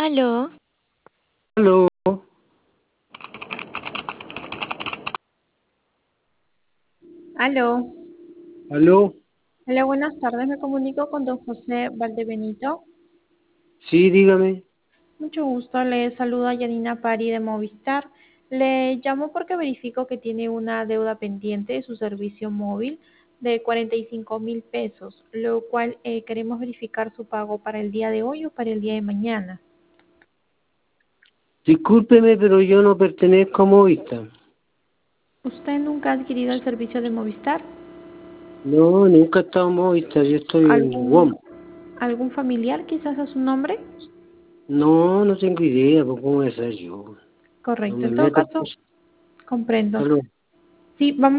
Aló, Aló, Aló, aló, hola, buenas tardes. Me comunico con don José Valdebenito. sí, dígame. Mucho gusto. Le saluda Yanina Pari de Movistar. Le llamo porque verifico que tiene una deuda pendiente de su servicio móvil de 45.000 pesos, lo cual queremos verificar su pago para el día de hoy o para el día de mañana. Discúlpeme, pero yo no pertenezco a Movistar. ¿Usted nunca ha adquirido el servicio de Movistar? No, nunca he estado en Movistar, yo estoy en WOM. ¿Algún familiar quizás a su nombre? No, no tengo idea, pues cómo voy a ser yo. No Correcto. me En todo meto en caso, cosas. comprendo. Aló. Sí, vamos